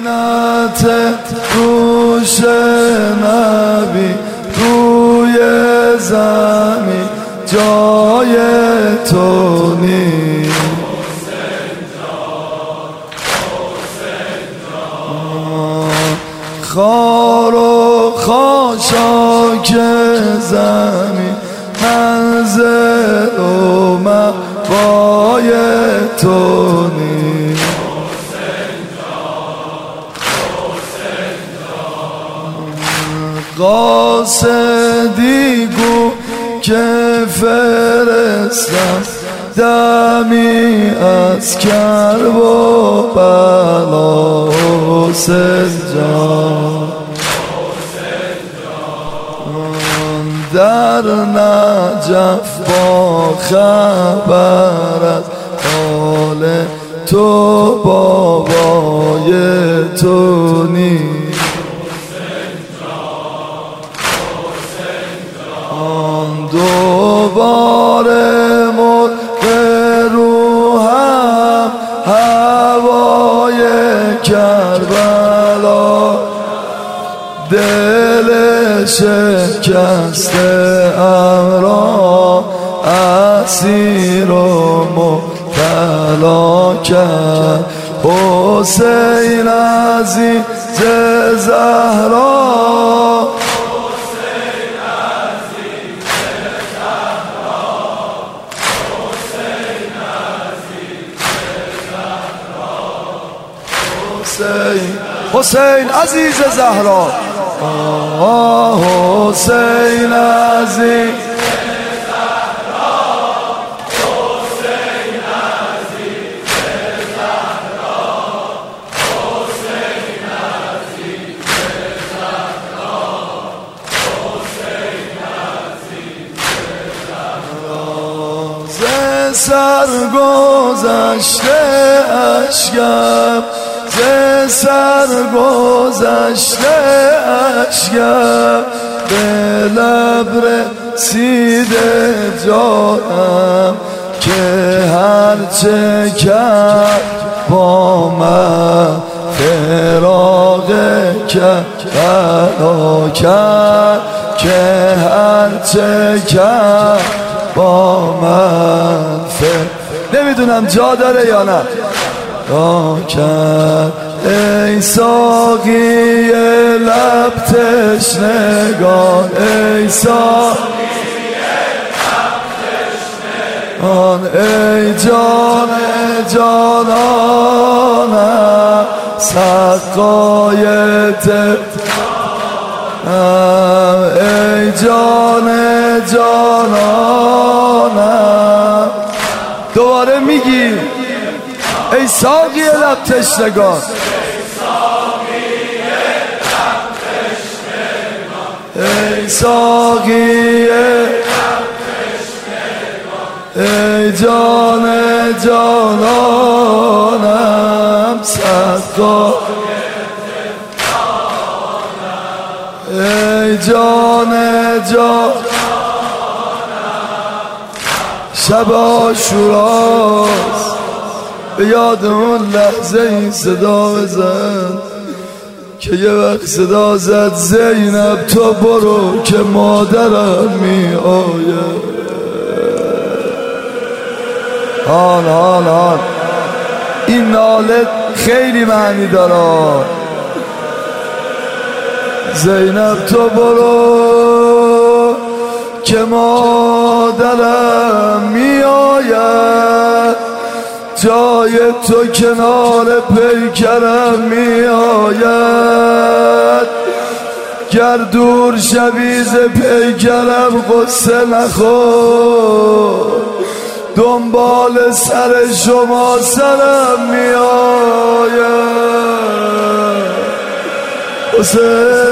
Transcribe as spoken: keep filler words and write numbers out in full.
زینت روش نبی روی زمین جای تو نیست. خار و خاشاک زمین منزل و مأوای تو نیست. قاصدی گو که فرستم دمی از کرب و بلا حسین جان. در نجف با خبر از حال تو بابای تو نیست. دوباره مرغ روحم هوای کربلا دل شکسته ام را اسیر و مبتلا کرد. حسین عزیز زهرا حسین عزیز زهرا حسین عزیز زهرا حسین عزیز زهرا حسین عزیز زهرا حسین عزیز زهرا ز سر گذشته اشکم ز سر گذشته اشکم به لب رسیده جانم که هرچه کرد با من فراق کرد کرد که هرچه کرد با من فراق. نمیدونم جا داره یا نه را کرد. ای ساقی لب تشنگان ای ساقی لب تشنگان ای جان جانانم سقای تبتانم ای جان جانانم. دوباره میگی ای ساقی لب تشنگان ای ساقی لب تشنگان ای جان جانانم سقای ای جان جانانم. شب عاشوراست به یاد اون لحظه این صدا بزن که یه وقت صدا زد زینب تو برو که مادرم می آید. حال حال حال این ناله خیلی معنی داره. زینب تو برو که مادرم می آید جای تو کنار پیکرم می آید. گر دور شوی ز پیکرم قصه نخور دنبال سر شما سرم می آید. حسین